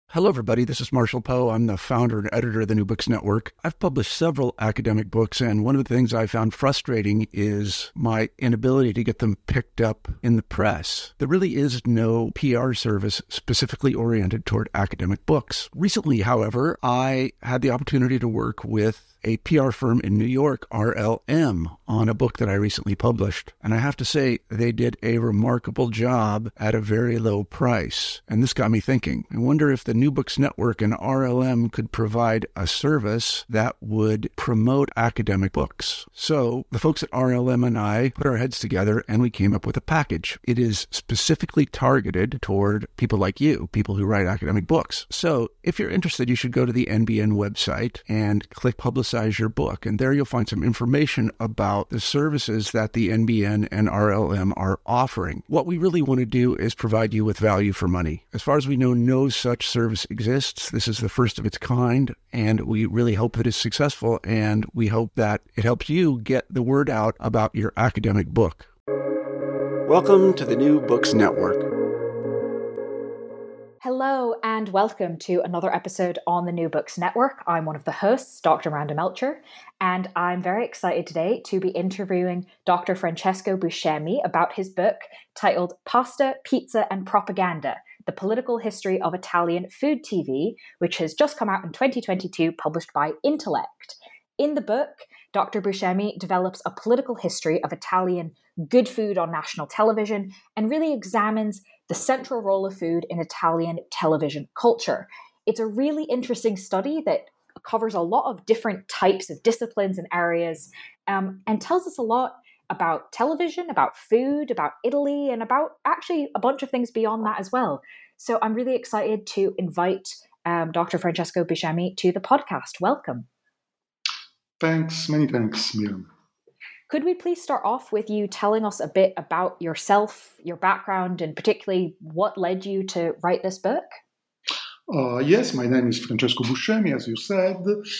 Hello, everybody. This is Marshall Poe. I'm the founder and editor of the New Books Network. I've published several academic books, and one of the things I found frustrating is my inability to get them picked up in the press. There really is no PR service specifically oriented toward academic books. Recently, however, I had the opportunity to work with a PR firm in New York, RLM, on a book that I recently published. And I have to say, they did a remarkable job at a very low price. And this got me thinking. I wonder if the New Books Network and RLM could provide a service that would promote academic books. So the folks at RLM and I put our heads together and we came up with a package. It is specifically targeted toward people like you, people who write academic books. So if you're interested, you should go to the NBN website and click Publicize Your Book. And there you'll find some information about the services that the NBN and RLM are offering. What we really want to do is provide you with value for money. As far as we know, no such service exists. This is the first of its kind, and we really hope that it's successful, and we hope that it helps you get the word out about your academic book. Welcome to the New Books Network. Hello and welcome to another episode on the New Books Network. I'm one of the hosts, Dr. Miranda Melcher, and I'm very excited today to be interviewing Dr. Francesco Buscemi about his book titled Pasta, Pizza and Propaganda: The Political History of Italian Food TV, which has just come out in 2022, published by Intellect. In the book, Dr. Buscemi develops a political history of Italian good food on national television and really examines the central role of food in Italian television culture. It's a really interesting study that covers a lot of different types of disciplines and areas, and tells us a lot about television, about food, about Italy, and about actually a bunch of things beyond that as well. So I'm really excited to invite Dr. Francesco Buscemi to the podcast. Welcome. Many thanks, Miriam. Could we please start off with you telling us a bit about yourself, your background, and particularly what led you to write this book? Yes, my name is Francesco Buscemi, as you said.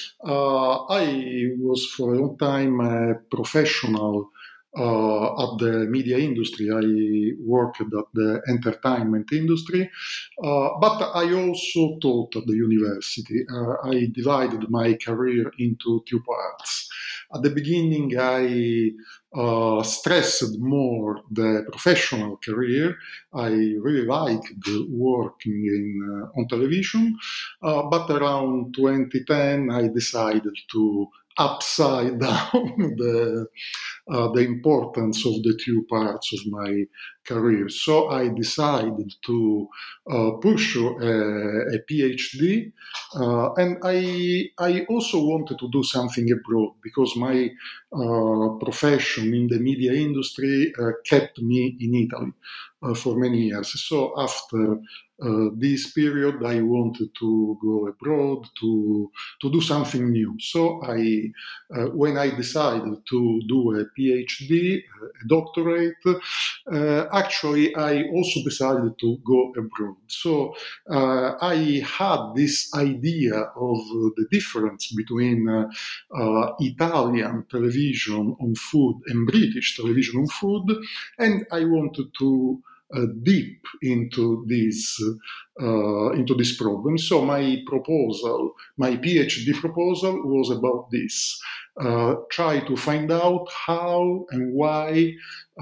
I was for a long time a professional at the media industry. I worked at the entertainment industry, but I also taught at the university. I divided my career into two parts. At the beginning, I stressed more the professional career. I really liked working on television, but around 2010, I decided to upside down the importance of the two parts of my career. So I decided to pursue a PhD, and I also wanted to do something abroad because my profession in the media industry kept me in Italy for many years. So after this period, I wanted to go abroad to do something new. So when I decided to do a PhD, a doctorate, actually I also decided to go abroad. So I had this idea of the difference between Italian television on food and British television on food, and I wanted to deep into this problem. So my PhD proposal was about this. Try to find out how and why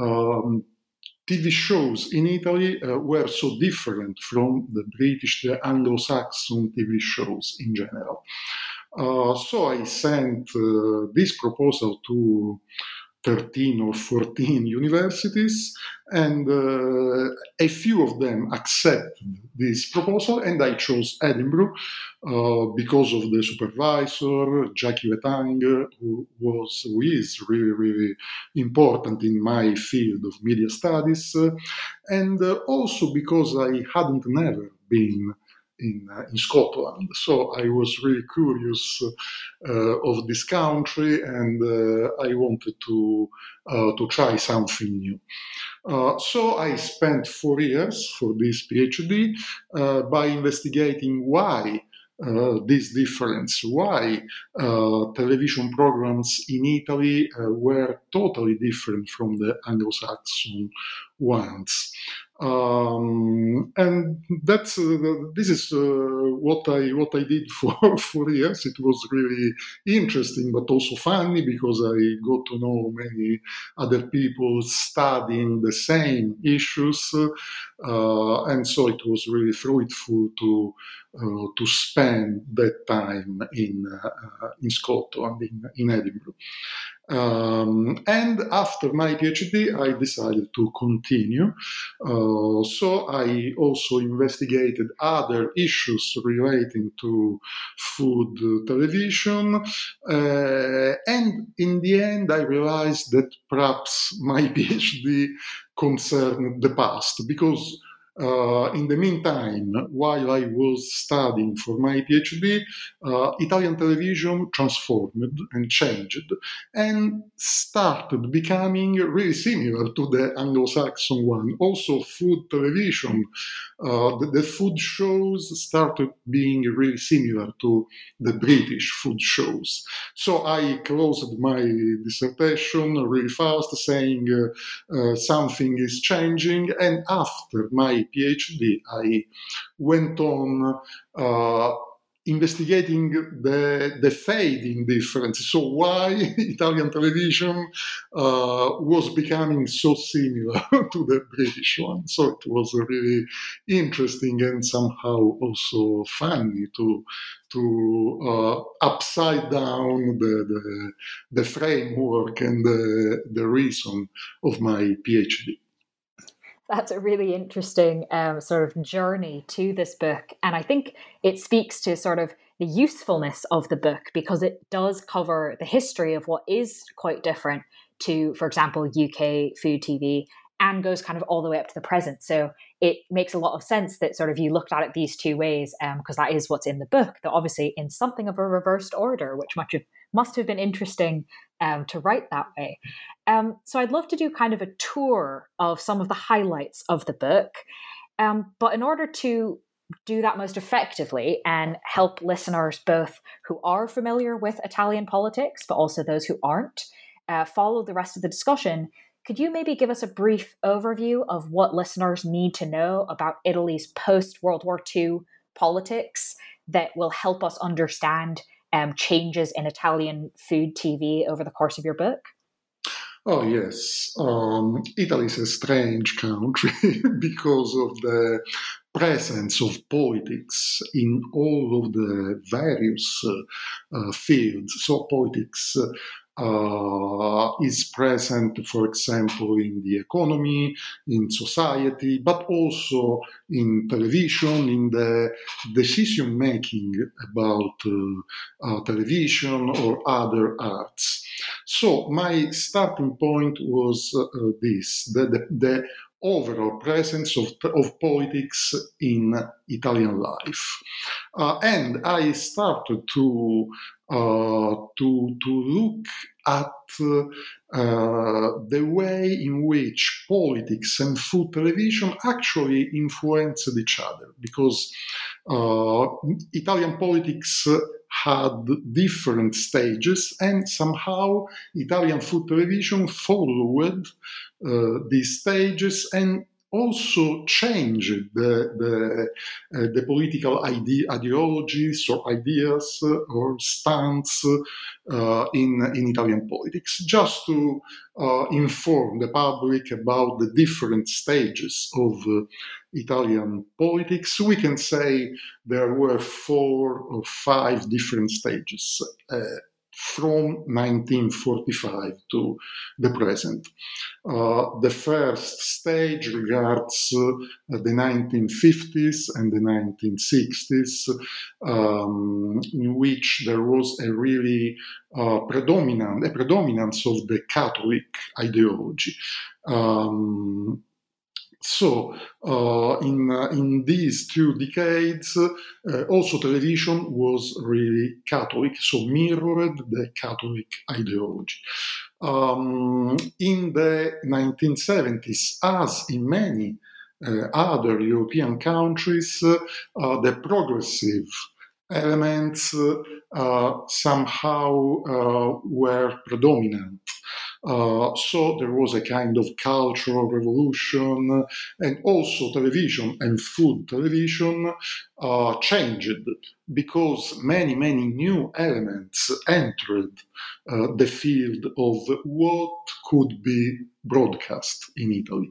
TV shows in Italy were so different from the British, the Anglo-Saxon TV shows in general. So I sent this proposal to 13 or 14 universities, and a few of them accepted this proposal, and I chose Edinburgh because of the supervisor, Jackie Letang, who is really, really important in my field of media studies, and also because I hadn't never been in Scotland. So I was really curious of this country, and I wanted to try something new. So I spent 4 years for this PhD by investigating why this difference, why television programs in Italy were totally different from the Anglo-Saxon ones. And that's this is what I did for 4 years. It was really interesting, but also funny, because I got to know many other people studying the same issues, and so it was really fruitful to spend that time in Scotland, in Edinburgh. And after my PhD, I decided to continue. So I also investigated other issues relating to food television. And in the end, I realized that perhaps my PhD concerned the past, because in the meantime, while I was studying for my PhD, Italian television transformed and changed and started becoming really similar to the Anglo-Saxon one. Also, food television, the food shows started being really similar to the British food shows. So I closed my dissertation really fast, saying something is changing, and after my PhD, I went on investigating the fading difference. So why Italian television was becoming so similar to the British one. So it was really interesting and somehow also funny to upside down the framework and the reason of my PhD. That's a really interesting sort of journey to this book. And I think it speaks to sort of the usefulness of the book, because it does cover the history of what is quite different to, for example, UK food TV, and goes kind of all the way up to the present. So it makes a lot of sense that sort of you looked at it these two ways, because that is what's in the book, though obviously in something of a reversed order, which must have been interesting to write that way. So I'd love to do kind of a tour of some of the highlights of the book. But in order to do that most effectively and help listeners both who are familiar with Italian politics, but also those who aren't, follow the rest of the discussion, could you maybe give us a brief overview of what listeners need to know about Italy's post-World War II politics that will help us understand changes in Italian food TV over the course of your book? Oh, yes. Italy is a strange country because of the presence of politics in all of the various fields. So politics is present, for example, in the economy, in society, but also in television, in the decision making about television or other arts. So my starting point was this, the overall presence of politics in Italian life. And I started to look at the way in which politics and food television actually influenced each other, because Italian politics had different stages, and somehow Italian food television followed these stages and also changed the political ideologies or ideas or stance in Italian politics, just to inform the public about the different stages of Italian politics. We can say there were 4 or 5 different stages from 1945 to the present. The first stage regards the 1950s and the 1960s, in which there was a really predominance of the Catholic ideology. So, in these 2 decades, also television was really Catholic, so mirrored the Catholic ideology. In the 1970s, as in many other European countries, the progressive elements somehow were predominant. So there was a kind of cultural revolution, and also television and food television changed because many new elements entered the field of what could be broadcast in Italy.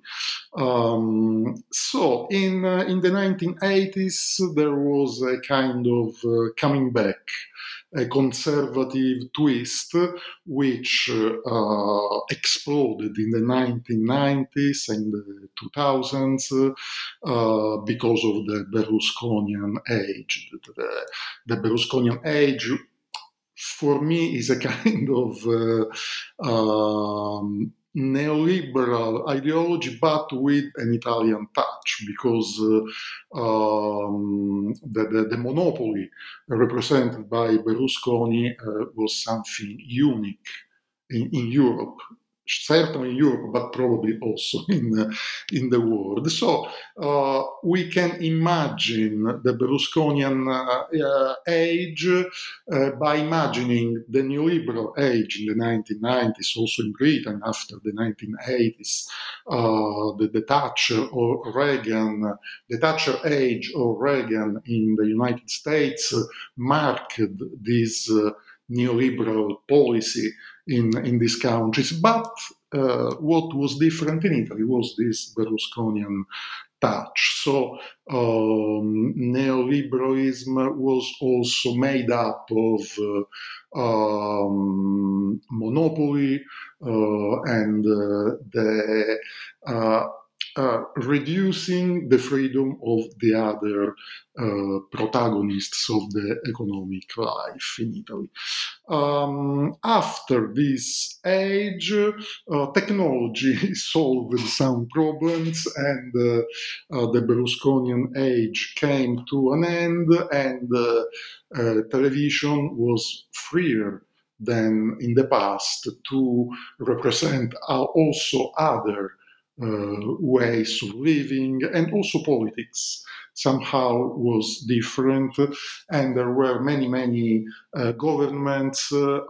So in the 1980s, there was a kind of coming back, a conservative twist, which exploded in the 1990s and the 2000s because of the Berlusconian age. The Berlusconian age, for me, is a kind of neoliberal ideology, but with an Italian touch, because the monopoly represented by Berlusconi was something unique in Europe. Certainly in Europe, but probably also in the world. So we can imagine the Berlusconian age by imagining the neoliberal age in the 1990s, also in Britain after the 1980s, the Thatcher or Reagan, the Thatcher age or Reagan in the United States marked this neoliberal policy in these countries. But what was different in Italy was this Berlusconian touch. So neoliberalism was also made up of monopoly and the reducing the freedom of the other protagonists of the economic life in Italy. After this age, technology solved some problems, and the Berlusconian age came to an end, and television was freer than in the past to represent also other ways of living, and also politics somehow was different, and there were many governments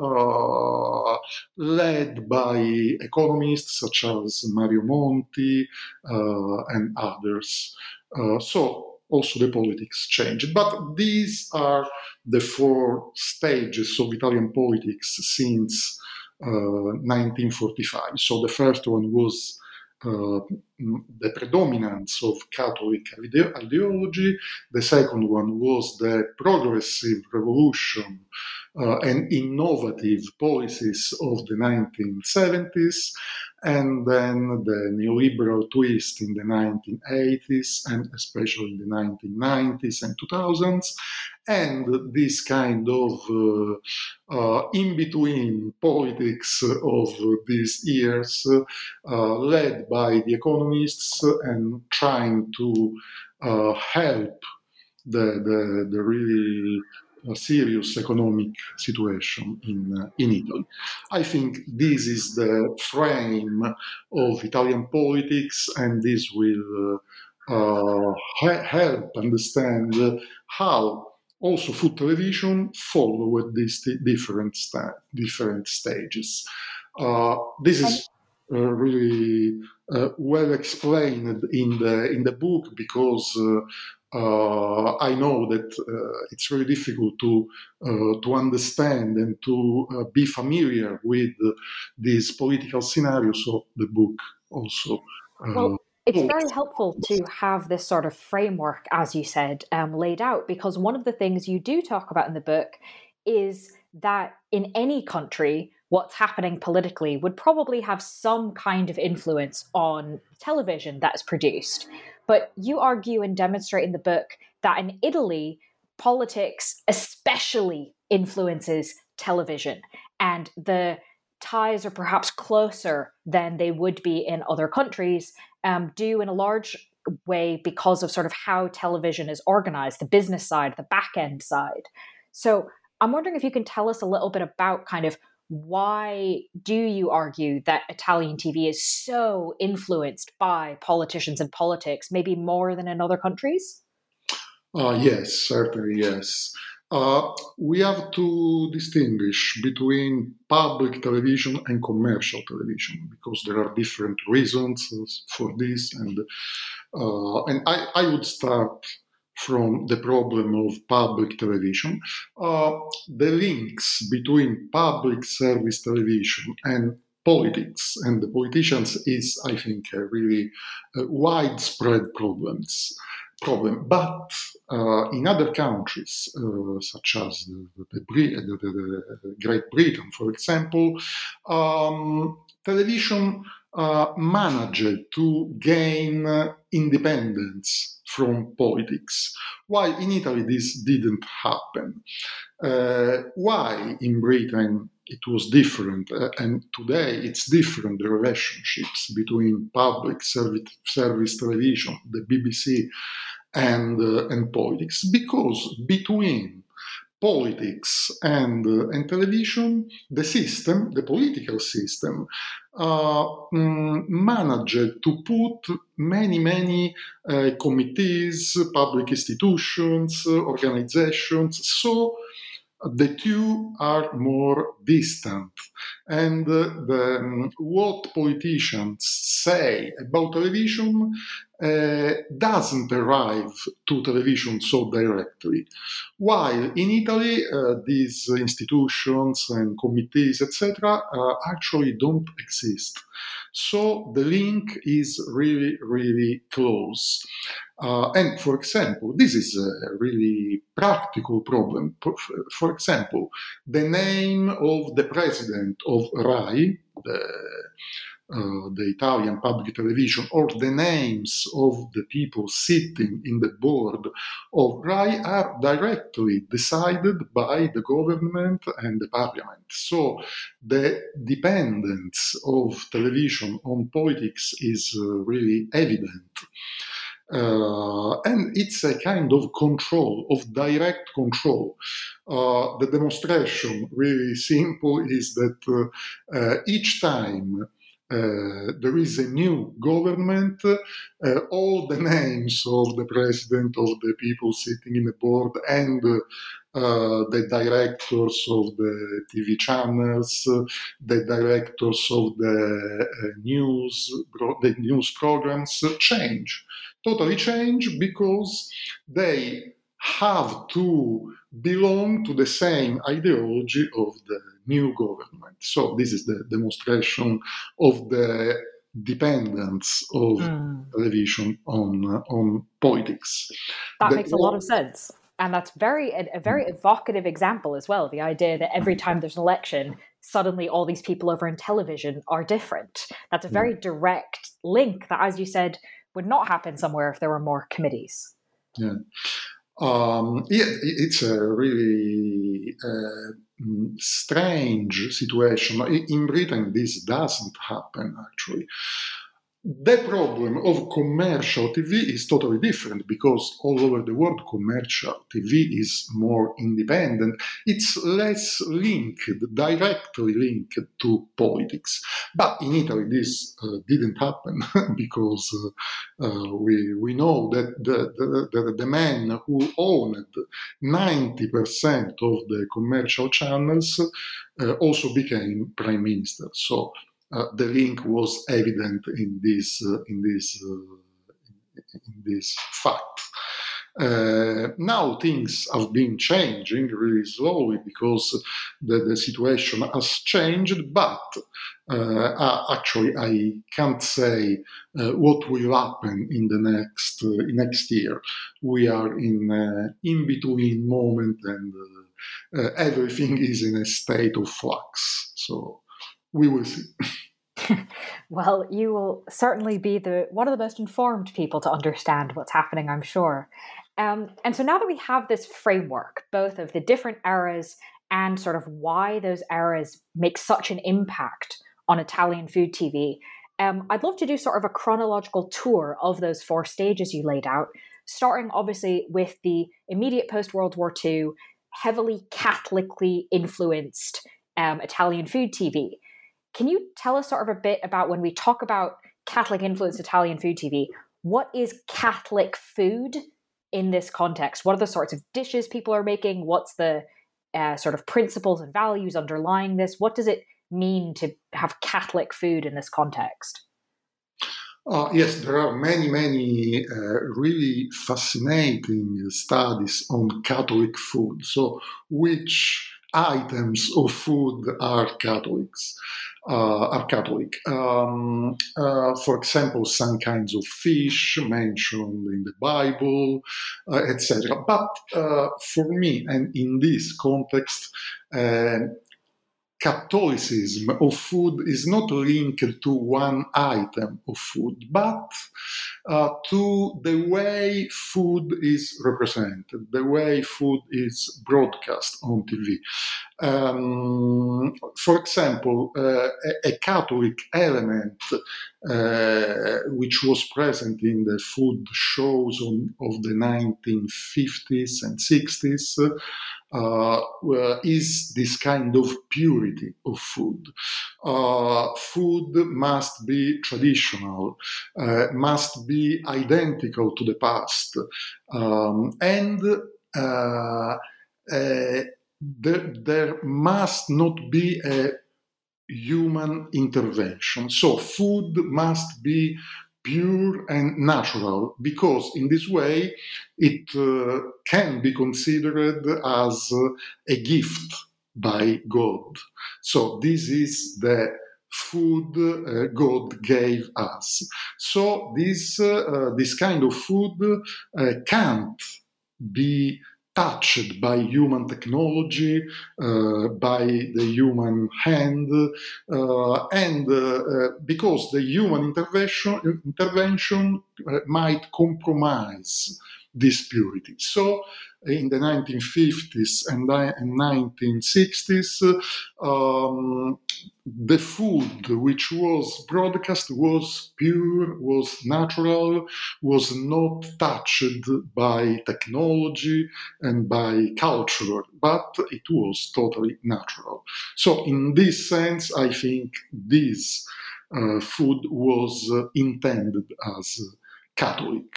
led by economists such as Mario Monti and others. So also the politics changed. But these are the four stages of Italian politics since 1945. So the first one was the predominance of Catholic ideology. The second one was the progressive revolution and innovative policies of the 1970s, and then the neoliberal twist in the 1980s, and especially in the 1990s and 2000s, and this kind of in-between politics of these years led by the economists and trying to help the really serious economic situation in Italy. I think this is the frame of Italian politics, and this will help understand how also food television followed these different stages. This is really well explained in the book, because I know that it's very difficult to understand and to be familiar with this political scenario. So the book also. It's very helpful to have this sort of framework, as you said, laid out, because one of the things you do talk about in the book is that in any country, what's happening politically would probably have some kind of influence on television that is produced. But you argue and demonstrate in the book that in Italy, politics especially influences television, and the ties are perhaps closer than they would be in other countries, due in a large way because of sort of how television is organized, the business side, the back end side. So I'm wondering if you can tell us a little bit about kind of why do you argue that Italian TV is so influenced by politicians and politics, maybe more than in other countries? Yes, certainly, yes. We have to distinguish between public television and commercial television because there are different reasons for this, and I would start from the problem of public television. The links between public service television and politics and the politicians is, I think, a really widespread problem. But in other countries, such as the Great Britain, for example, television managed to gain independence from politics, while in Italy this didn't happen. Why in Britain it was different, and today it's different, the relationships between public service television, the BBC, and politics, because between politics and television, the political system, managed to put many committees, public institutions, organizations, so the two are more distant. And what politicians say about television doesn't arrive to television so directly. While in Italy, these institutions and committees, etc., actually don't exist. So the link is really close. And for example, this is a really practical problem. For example, the name of the president of RAI, the Italian public television, or the names of the people sitting in the board of RAI are directly decided by the government and the parliament. So the dependence of television on politics is really evident. And it's a kind of control, of direct control. The demonstration, really simple, is that each time there is a new government, all the names of the president, of the people sitting in the board, and the directors of the TV channels, the directors of the news programs totally change, because they have to belong to the same ideology of the new government. So this is the demonstration of the dependence of television on politics. That makes a lot of sense. And that's a very evocative example as well. The idea that every time there's an election, suddenly all these people over in television are different. That's a very direct link that, as you said, would not happen somewhere if there were more committees. Yeah. It's a really strange situation. In Britain, this doesn't happen, actually. The problem of commercial TV is totally different, because all over the world commercial TV is more independent. It's less directly linked to politics. But in Italy this didn't happen because we know that the man who owned 90% of the commercial channels also became prime minister. So the link was evident in this fact. Now things have been changing really slowly because the situation has changed, but actually I can't say what will happen in the next year. We are in between moment, and everything is in a state of flux. So we will see. Well, you will certainly be one of the most informed people to understand what's happening, I'm sure. And so now that we have this framework, both of the different eras and sort of why those eras make such an impact on Italian food TV, I'd love to do sort of a chronological tour of those four stages you laid out, starting obviously with the immediate post-World War II, heavily Catholically influenced Italian food TV. Can you tell us sort of a bit about, when we talk about Catholic influenced Italian food TV, what is Catholic food in this context? What are the sorts of dishes people are making? What's the sort of principles and values underlying this? What does it mean to have Catholic food in this context? Yes, there are many really fascinating studies on Catholic food. So, which items of food are Catholics? Are Catholic. For example, some kinds of fish mentioned in the Bible, etc. But for me, and in this context, Catholicism of food is not linked to one item of food, but to the way food is represented, the way food is broadcast on TV. For example, a Catholic element which was present in the food shows of the 1950s and 60s is this kind of purity of food. Food must be traditional, must be identical to the past, and there must not be a human intervention. So food must be pure and natural, because in this way it can be considered as a gift by God. So this is the food God gave us. So this kind of food can't be touched by human technology, by the human hand, and because the human intervention might compromise this purity. So in the 1950s and 1960s, the food which was broadcast was pure, was natural, was not touched by technology and by culture, but it was totally natural. So in this sense, I think this food was intended as Catholic.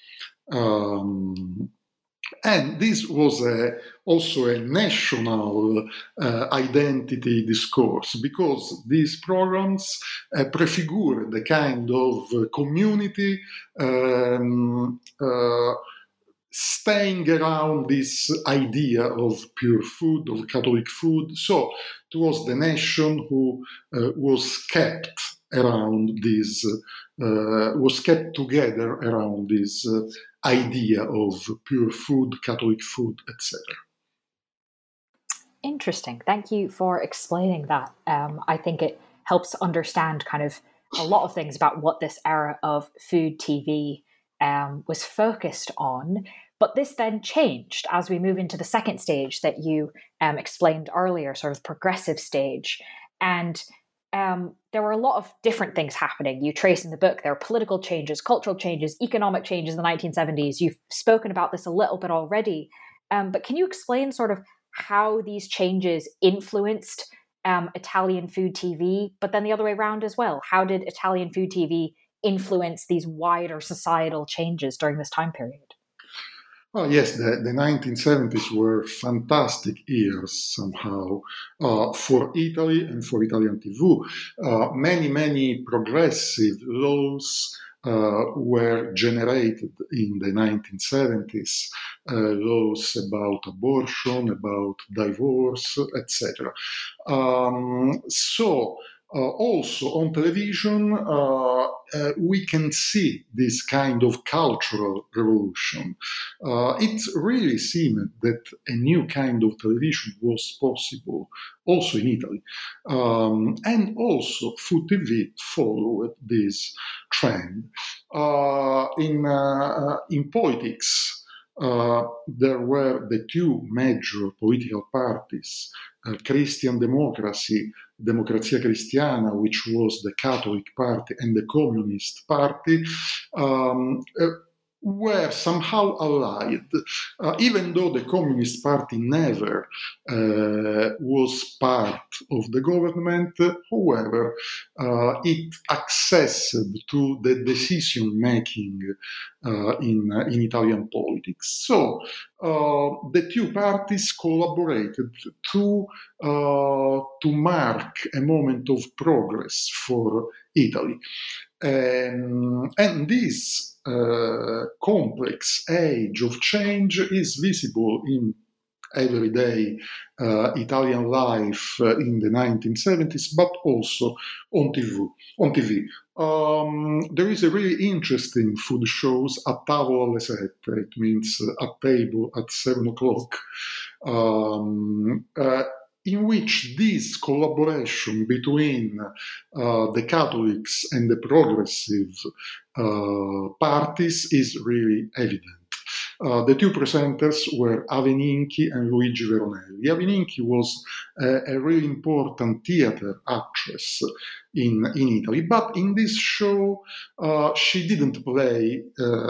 And this was also a national identity discourse, because these programs prefigure the kind of community staying around this idea of pure food, of Catholic food. So it was the nation who was kept around this, was kept together around this idea of pure food, Catholic food, etc. Interesting. Thank you for explaining that. I think it helps understand kind of a lot of things about what this era of food TV was focused on. But this then changed as we move into the second stage that you explained earlier, sort of progressive stage. And there were a lot of different things happening. You trace in the book, there are political changes, cultural changes, economic changes in the 1970s. You've spoken about this a little bit already. But can you explain sort of how these changes influenced Italian food TV, but then the other way around as well? How did Italian food TV influence these wider societal changes during this time period? Oh, yes, the 1970s were fantastic years somehow for Italy and for Italian TV. Many progressive laws were generated in the 1970s, laws about abortion, about divorce, etc. Also on television, we can see this kind of cultural revolution. It really seemed that a new kind of television was possible also in Italy. And also food TV followed this trend. In politics, there were the two major political parties, Christian Democracy, Democrazia Cristiana, which was the Catholic Party, and the Communist Party. were somehow allied, even though the Communist Party never was part of the government. However, it accessed to the decision making in Italian politics. So the two parties collaborated to mark a moment of progress for Italy. And this complex age of change is visible in everyday Italian life in the 1970s, but also on TV. There is a really interesting food shows a tavola alle sette. It means a table at 7 o'clock. In which this collaboration between the Catholics and the progressive parties is really evident. The two presenters were Aveninchi and Luigi Veronelli. Aveninchi was a really important theater actress in Italy, but in this show she didn't play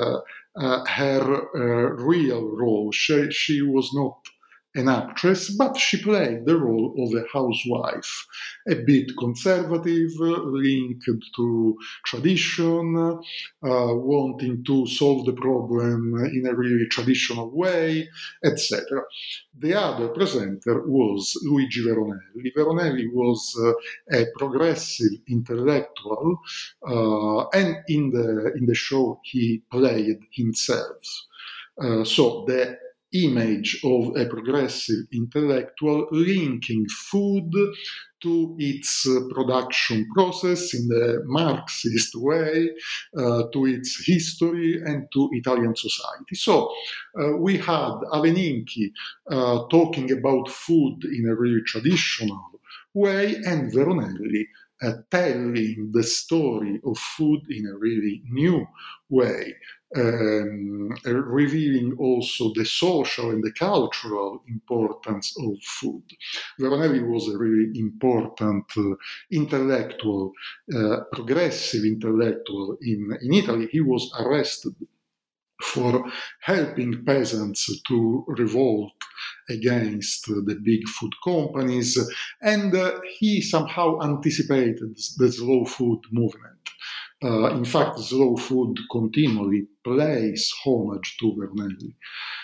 her real role. She was not an actress, but she played the role of a housewife, a bit conservative, linked to tradition, wanting to solve the problem in a really traditional way, etc. The other presenter was Luigi Veronelli. Veronelli was a progressive intellectual, and in the show he played himself. So the image of a progressive intellectual linking food to its production process in the Marxist way, to its history and to Italian society. So we had Aveninchi talking about food in a really traditional way, and Veronelli telling the story of food in a really new way. Revealing also the social and the cultural importance of food. Veronelli was a really important intellectual, progressive intellectual in Italy. He was arrested for helping peasants to revolt against the big food companies, and he somehow anticipated the slow food movement. In fact, slow food continually plays homage to Veronelli.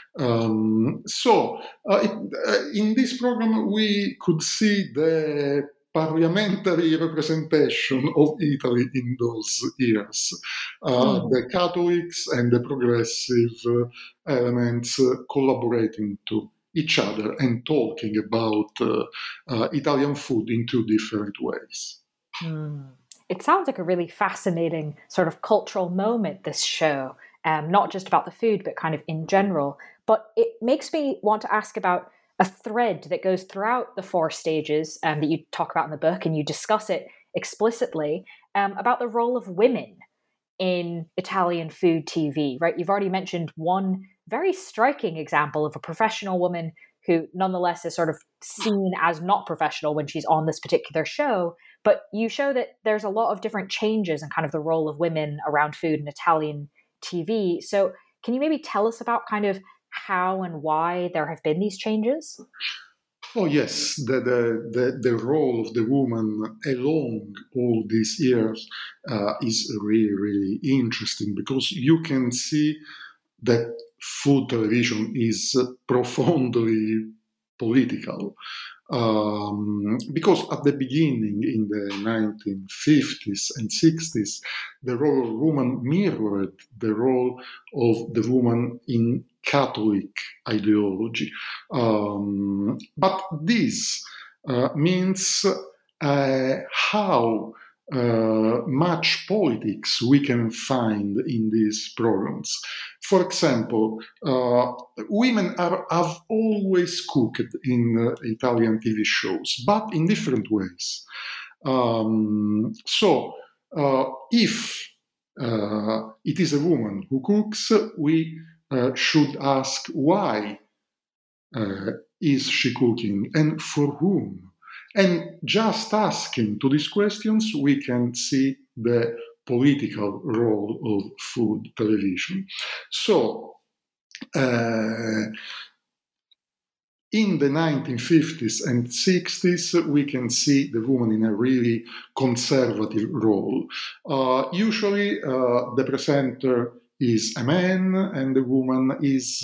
In this program, we could see the parliamentary representation of Italy in those years. The Catholics and the progressive elements collaborating to each other and talking about Italian food in two different ways. It sounds like a really fascinating sort of cultural moment, this show, not just about the food, but kind of in general. But it makes me want to ask about a thread that goes throughout the 4 stages that you talk about in the book, and you discuss it explicitly, about the role of women in Italian food TV, right? You've already mentioned one very striking example of a professional woman who nonetheless is sort of seen as not professional when she's on this particular show. But you show that there's a lot of different changes in kind of the role of women around food in Italian TV. So can you maybe tell us about kind of how and why there have been these changes? Oh yes, the role of the woman along all these years is really, really interesting, because you can see that food television is profoundly political. Because at the beginning, in the 1950s and 60s, the role of woman mirrored the role of the woman in Catholic ideology. But this means how much politics we can find in these programs. For example, women have always cooked in Italian TV shows, but in different ways. If it is a woman who cooks, we should ask why is she cooking and for whom. And just asking to these questions, we can see the political role of food television. So, in the 1950s and 60s, we can see the woman in a really conservative role. Usually, the presenter is a man, and the woman is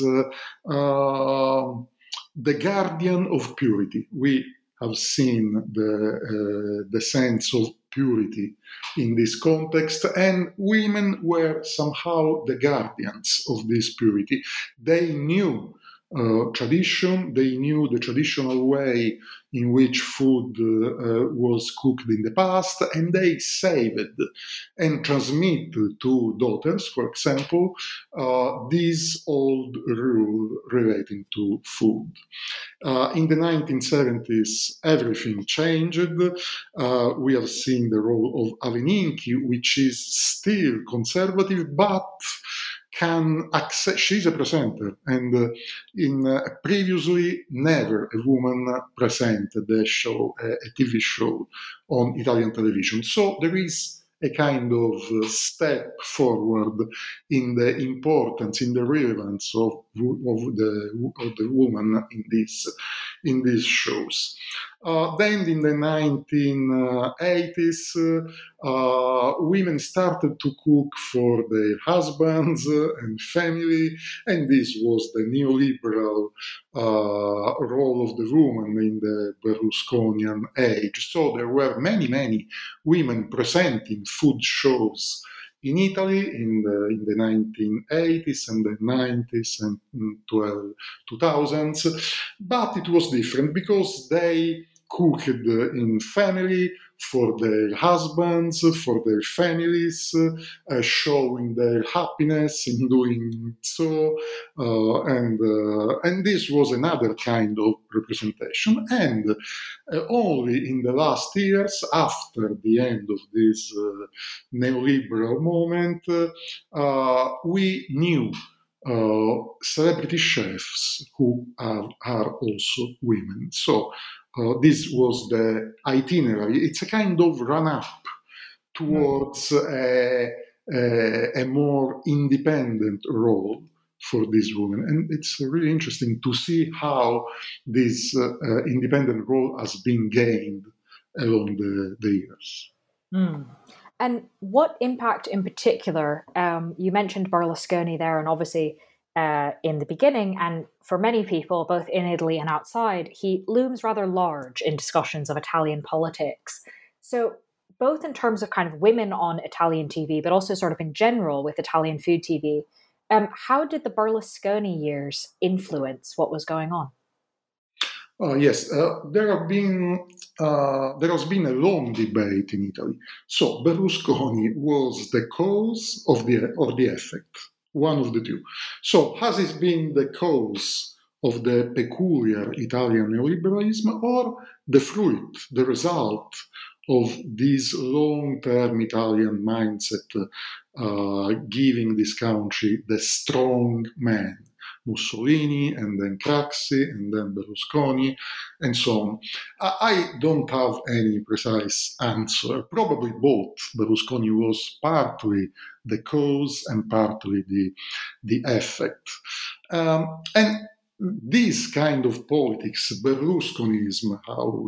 the guardian of purity. We have seen the sense of purity in this context, and women were somehow the guardians of this purity. They knew tradition, they knew the traditional way in which food was cooked in the past, and they saved and transmitted to daughters, for example, this old rule relating to food. In the 1970s, everything changed. We have seen the role of Aveninki, which is still conservative, but can access. She's a presenter, and previously never a woman presented a show, a TV show on Italian television. So there is a kind of step forward in the importance, in the relevance of the woman in these shows. Then in the 1980s, women started to cook for their husbands and family, and this was the neoliberal role of the woman in the Berlusconian age. So there were many women presenting food shows in Italy in the 1980s and the 90s and 2000s, but it was different because they cooked in family for their husbands, for their families, showing their happiness in doing so, and this was another kind of representation. And only in the last years, after the end of this neoliberal moment, we knew celebrity chefs who are also women. So this was the itinerary. It's a kind of run-up towards a more independent role for this woman. And it's really interesting to see how this independent role has been gained along the years. Mm. And what impact in particular, you mentioned Berlusconi there, and obviously in the beginning, and for many people, both in Italy and outside, he looms rather large in discussions of Italian politics. So both in terms of kind of women on Italian TV, but also sort of in general with Italian food TV, how did the Berlusconi years influence what was going on? Yes, there has been a long debate in Italy. So Berlusconi was the cause of the effect, one of the two. So has it been the cause of the peculiar Italian neoliberalism, or the fruit, the result of this long-term Italian mindset giving this country the strong man? Mussolini, and then Craxi, and then Berlusconi, and so on. I don't have any precise answer. Probably both. Berlusconi was partly the cause and partly the effect. And this kind of politics, Berlusconismo, how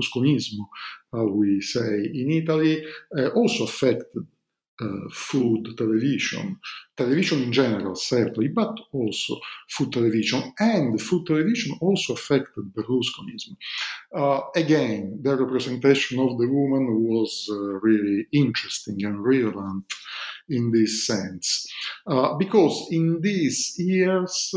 we say in Italy, also affected food television in general, certainly, but also food television. And food television also affected Berlusconism. Again, the representation of the woman was really interesting and relevant in this sense. Because in these years,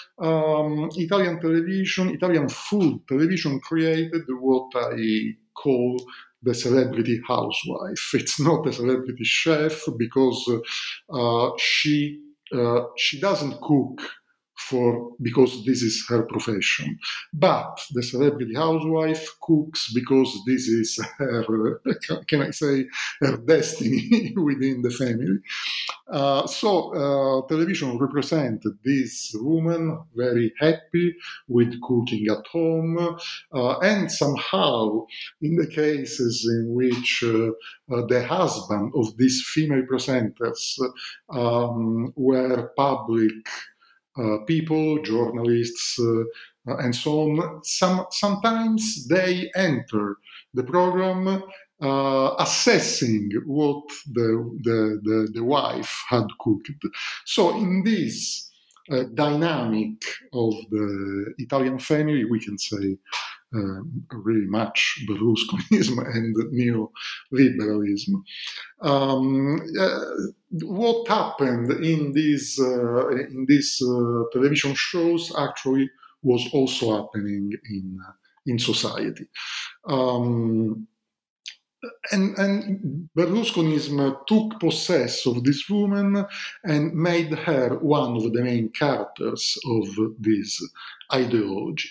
Italian food television created what I call the celebrity housewife. It's not a celebrity chef because she doesn't cook because this is her profession. But the celebrity housewife cooks because this is her, can I say, her destiny within the family. So television represented this woman very happy with cooking at home, and somehow in the cases in which the husband of these female presenters were public people, journalists, and so on, sometimes they enter the program assessing what the wife had cooked. So in this dynamic of the Italian family, we can say really much Berlusconism and neoliberalism. What happened in these television shows actually was also happening in society. And Berlusconism took possess of this woman and made her one of the main characters of this ideology.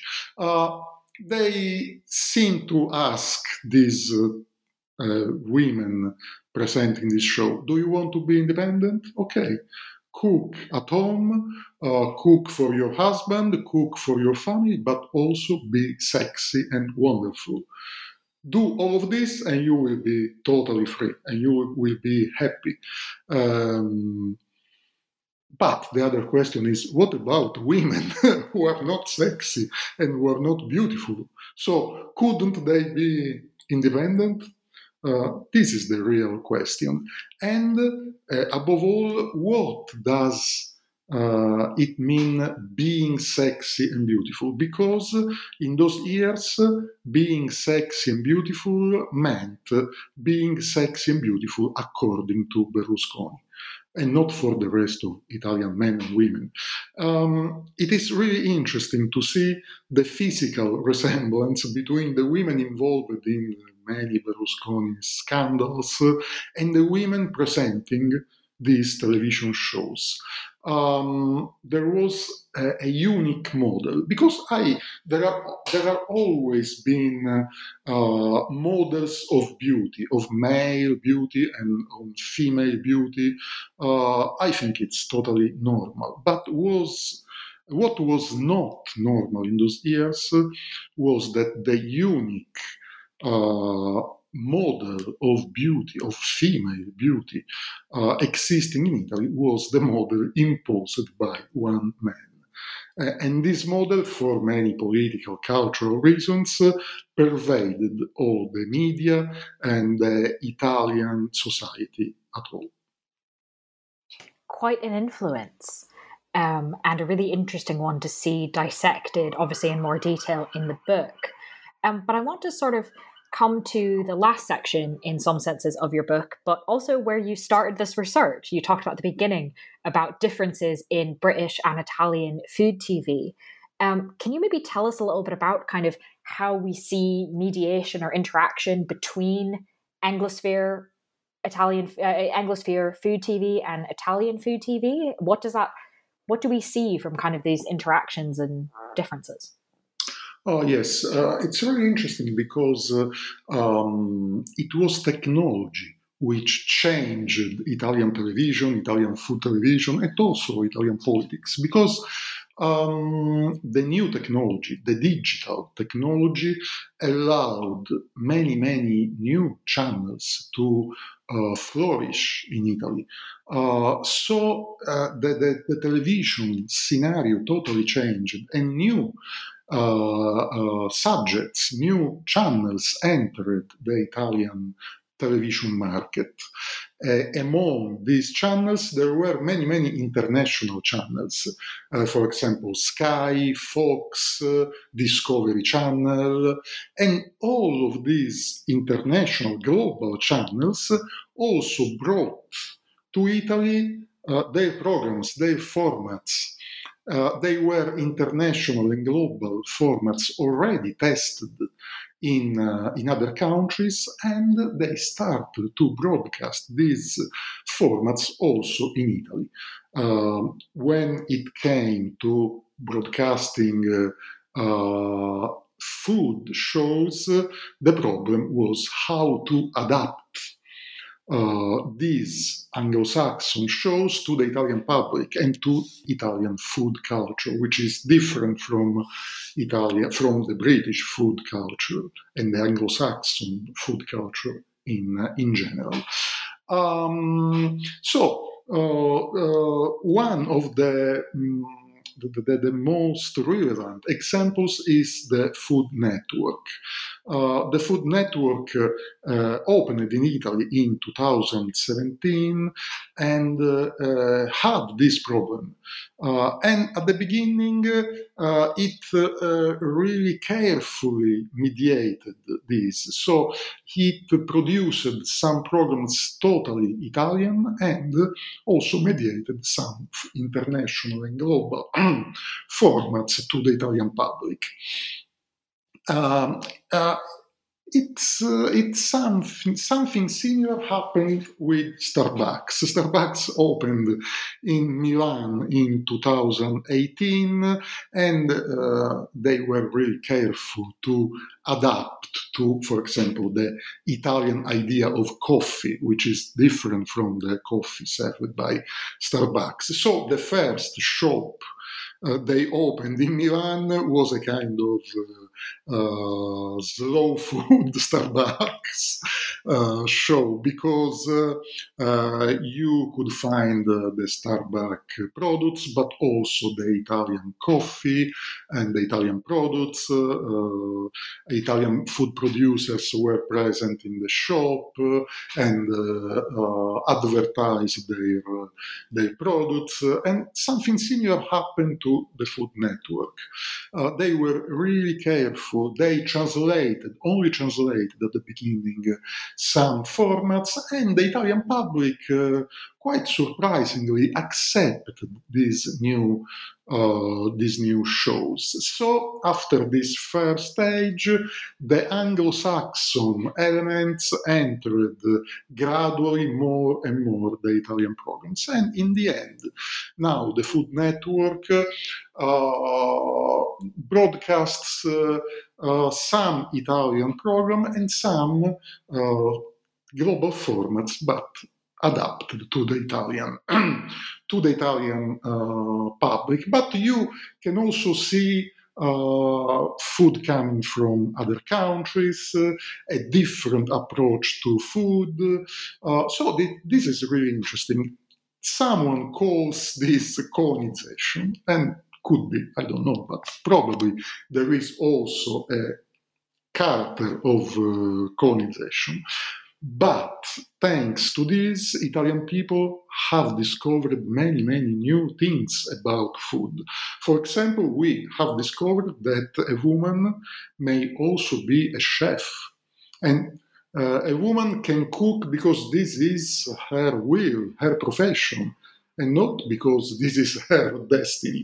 They seem to ask these women presenting this show, do you want to be independent? Okay. Cook at home, cook for your husband, cook for your family, but also be sexy and wonderful. Do all of this and you will be totally free and you will be happy. But the other question is, what about women who are not sexy and who are not beautiful? So couldn't they be independent? This is the real question. And above all, what does it mean being sexy and beautiful? Because in those years, being sexy and beautiful meant being sexy and beautiful according to Berlusconi, and not for the rest of Italian men and women. It is really interesting to see the physical resemblance between the women involved in many Berlusconi scandals and the women presenting these television shows. There was a unique model, because there are always been models of beauty, of male beauty and of female beauty. I think it's totally normal. But what was not normal in those years was that the unique model of beauty, of female beauty, existing in Italy was the model imposed by one man. And this model, for many political, cultural reasons, pervaded all the media and the Italian society at all. Quite an influence, and a really interesting one to see dissected, obviously in more detail in the book. But I want to sort of come to the last section in some senses of your book, but also where you started this research. You talked about at the beginning about differences in British and Italian food TV. Can you maybe tell us a little bit about kind of how we see mediation or interaction between Anglosphere food TV and Italian food TV? What do we see from kind of these interactions and differences? Oh, yes. It's very interesting because it was technology which changed Italian television, Italian food television, and also Italian politics. Because the new technology, the digital technology, allowed many, many new channels to flourish in Italy. So the television scenario totally changed, and new subjects, new channels entered the Italian television market. Among these channels, there were many, many international channels. For example, Sky, Fox, Discovery Channel, and all of these international global channels also brought to Italy their programs, their formats. They were international and global formats already tested in other countries, and they started to broadcast these formats also in Italy. When it came to broadcasting food shows, the problem was how to adapt these Anglo-Saxon shows to the Italian public and to Italian food culture, which is different from the British food culture and the Anglo-Saxon food culture in general. One of the most relevant examples is the Food Network. The Food Network opened in Italy in 2017 and had this problem. And at the beginning, it really carefully mediated this. So it produced some programs totally Italian and also mediated some international and global formats to the Italian public. It's something similar happened with Starbucks. Starbucks opened in Milan in 2018, and they were really careful to adapt to, for example, the Italian idea of coffee, which is different from the coffee served by Starbucks. So the first shop they opened in Milan was a kind of slow food Starbucks show, because you could find the Starbucks products, but also the Italian coffee and the Italian products. Italian food producers were present in the shop and advertised their products, and something similar happened to the Food Network. They were really careful. They only translated at the beginning some formats, and the Italian public quite surprisingly accepted these new shows. So after this first stage, the Anglo-Saxon elements entered gradually more and more the Italian programs. And in the end, now the Food Network broadcasts some Italian program and some global formats, but adapted to the Italian public. But you can also see food coming from other countries, a different approach to food. So this is really interesting. Someone calls this colonization, and could be, I don't know, but probably there is also a character of colonization. But thanks to this, Italian people have discovered many, many new things about food. For example, we have discovered that a woman may also be a chef. And a woman can cook because this is her will, her profession, and not because this is her destiny.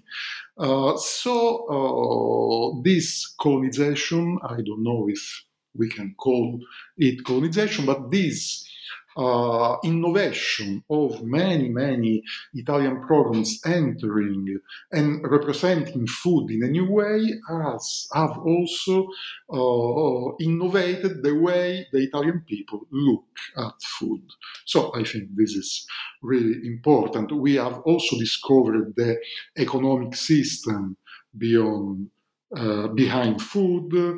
So this colonization, I don't know if we can call it colonization, but this innovation of many, many Italian programs entering and representing food in a new way have also innovated the way the Italian people look at food. So I think this is really important. We have also discovered the economic system behind food.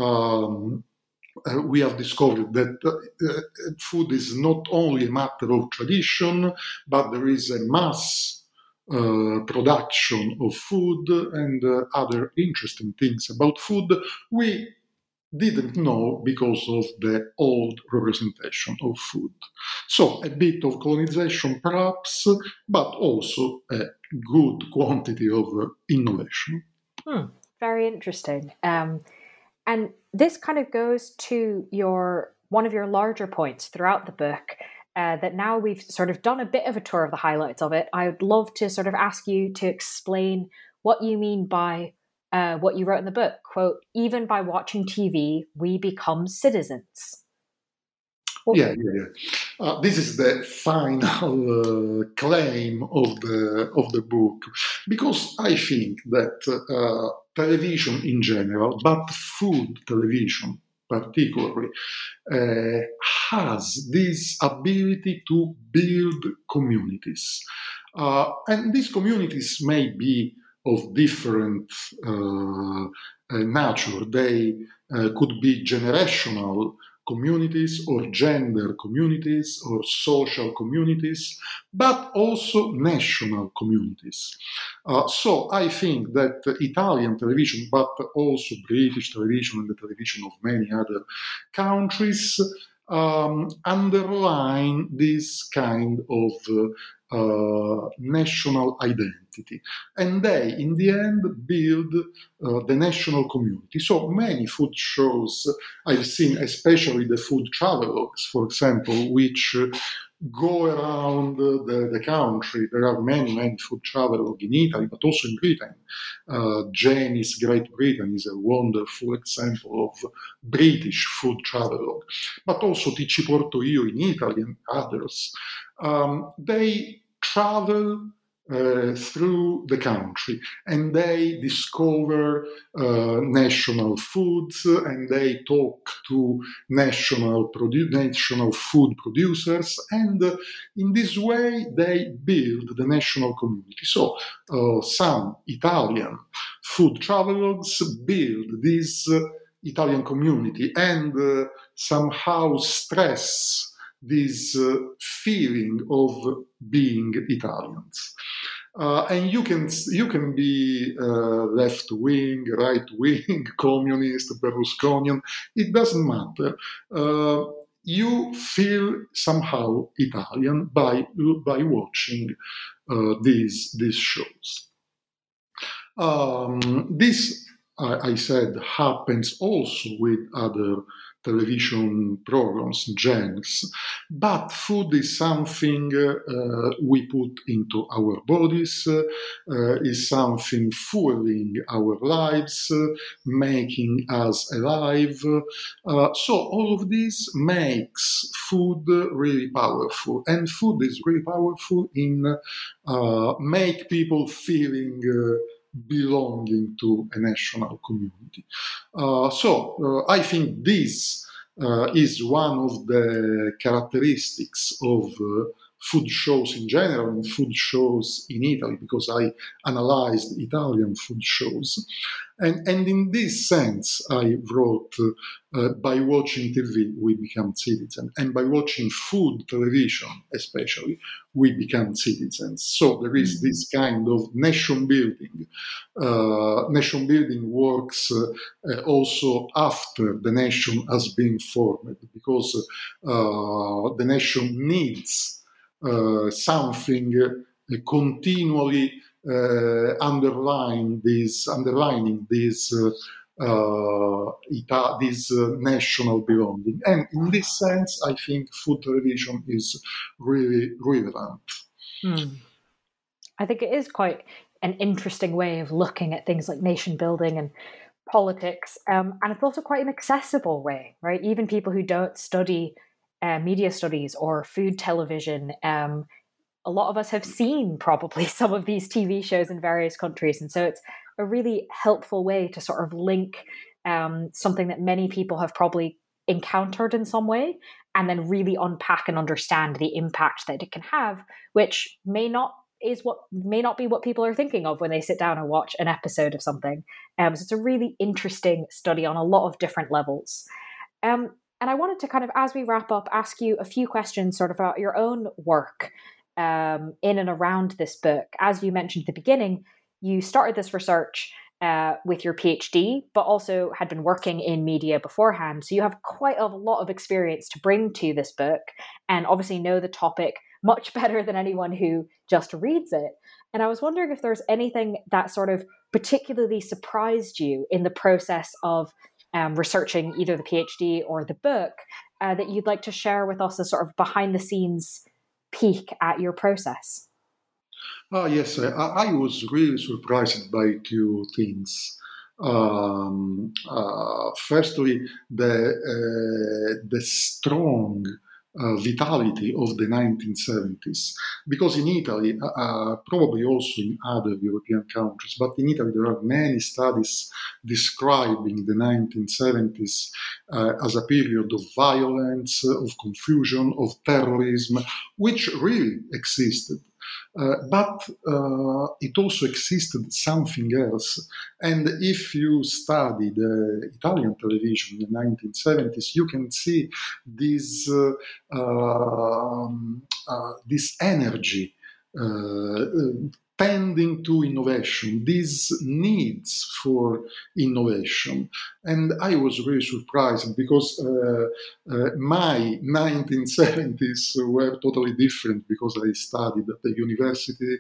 We have discovered that food is not only a matter of tradition, but there is a mass production of food and other interesting things about food we didn't know because of the old representation of food. So a bit of colonization perhaps, but also a good quantity of innovation. Very interesting. And this kind of goes to one of your larger points throughout the book, that now we've sort of done a bit of a tour of the highlights of it. I would love to sort of ask you to explain what you mean by what you wrote in the book, quote, "Even by watching TV, we become citizens." Yeah. This is the final claim of the book, because I think that television in general, but food television particularly, has this ability to build communities, and these communities may be of different nature. They could be generational communities or gender communities or social communities, but also national communities. So I think that Italian television, but also British television and the television of many other countries, underline this kind of national identity. And they, in the end, build the national community. So many food shows I've seen, especially the food travelogues, for example, which go around the country. There are many food travelogues in Italy, but also in Britain. Janie's Great Britain is a wonderful example of British food travelogue, but also Ti ci porto io in Italy and others. They travel through the country, and they discover national foods, and they talk to national food producers, and in this way they build the national community. So some Italian food travelogues build this Italian community and somehow stress this feeling of being Italians. And you can be left wing, right wing, communist, Berlusconian. It doesn't matter. You feel somehow Italian by watching these shows. This, I said, happens also with other television programs, genres, but food is something we put into our bodies, is something fueling our lives, making us alive. So all of this makes food really powerful, and food is really powerful in make people feeling belonging to a national community. So I think this is one of the characteristics of food shows in general and food shows in Italy, because I analyzed Italian food shows. And in this sense, I wrote, by watching TV, we become citizens. And by watching food television, especially, we become citizens. So there is this kind of nation building. Nation building works also after the nation has been formed, because the nation needs something continually underlining this national belonging. And in this sense, I think food television is really relevant. I think it is quite an interesting way of looking at things like nation building and politics, and it's also quite an accessible way, right? Even people who don't study media studies or food television, a lot of us have seen probably some of these TV shows in various countries. And so it's a really helpful way to sort of link something that many people have probably encountered in some way, and then really unpack and understand the impact that it can have, which may not be what people are thinking of when they sit down and watch an episode of something. So it's a really interesting study on a lot of different levels. And I wanted to kind of, as we wrap up, ask you a few questions sort of about your own work in and around this book. As you mentioned at the beginning, you started this research with your PhD, but also had been working in media beforehand. So you have quite a lot of experience to bring to this book, and obviously know the topic much better than anyone who just reads it. And I was wondering if there's anything that sort of particularly surprised you in the process of researching either the PhD or the book that you'd like to share with us as sort of behind the scenes peek at your process. Yes, I was really surprised by two things. Firstly, the strong vitality of the 1970s, because in Italy, probably also in other European countries, but in Italy there are many studies describing the 1970s as a period of violence, of confusion, of terrorism, which really existed. But it also existed something else. And if you study the Italian television in the 1970s, you can see this, this energy tending to innovation, these needs for innovation. And I was really surprised because my 1970s were totally different, because I studied at the university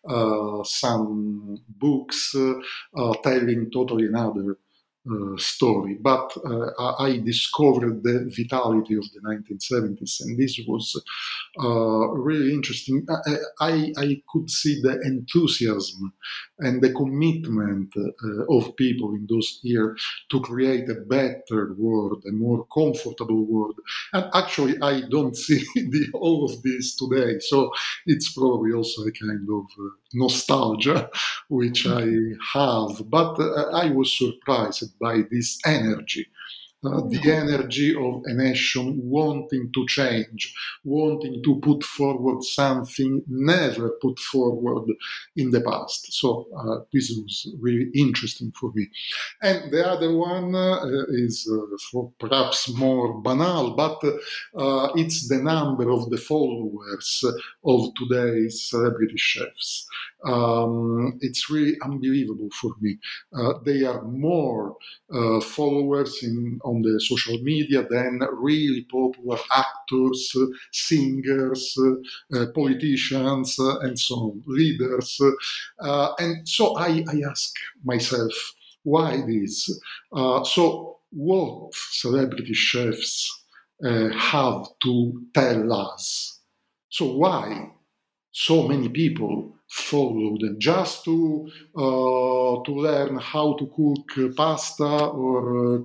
some books telling totally another story. But I discovered the vitality of the 1970s, and this was really interesting. I could see the enthusiasm and the commitment of people in those years to create a better world, a more comfortable world. And actually, I don't see all of this today. So it's probably also a kind of nostalgia which I have. But I was surprised by this energy. The energy of a nation wanting to change, wanting to put forward something never put forward in the past. So this was really interesting for me. And the other one is for perhaps more banal, but it's the number of the followers of today's celebrity chefs. It's really unbelievable for me. They are more followers on the social media than really popular actors, singers, politicians, and so on, leaders. And so I ask myself, why this? So what celebrity chefs have to tell us? So why so many people follow them just to learn how to cook pasta or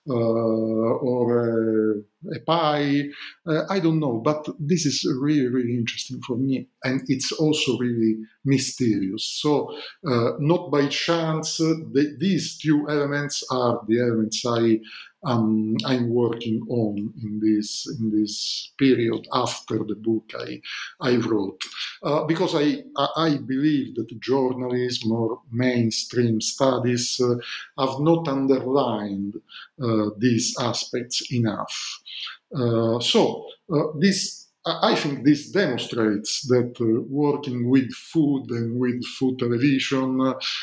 a pie? I don't know, but this is really, really interesting for me, and it's also really mysterious. So, not by chance, these two elements are the elements I'm working on in this period after the book I wrote, because I believe that journalism or mainstream studies have not underlined these aspects enough. I think this demonstrates that working with food and with food television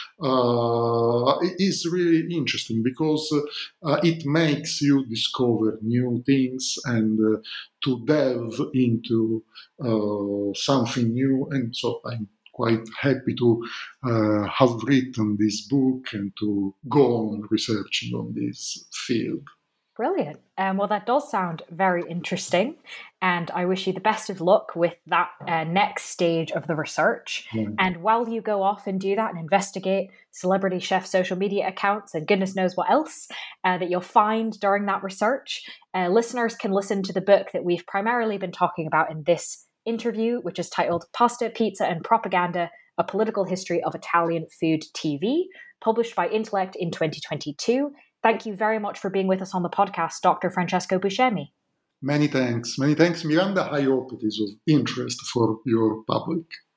is really interesting, because it makes you discover new things and to delve into something new. And so I'm quite happy to have written this book and to go on researching on this field. Brilliant. Well, that does sound very interesting. And I wish you the best of luck with that next stage of the research. Mm. And while you go off and do that and investigate celebrity chef social media accounts and goodness knows what else that you'll find during that research, listeners can listen to the book that we've primarily been talking about in this interview, which is titled Pasta, Pizza and Propaganda, A Political History of Italian Food TV, published by Intellect in 2022. Thank you very much for being with us on the podcast, Dr. Francesco Buscemi. Many thanks. Many thanks, Miranda. I hope it is of interest for your public.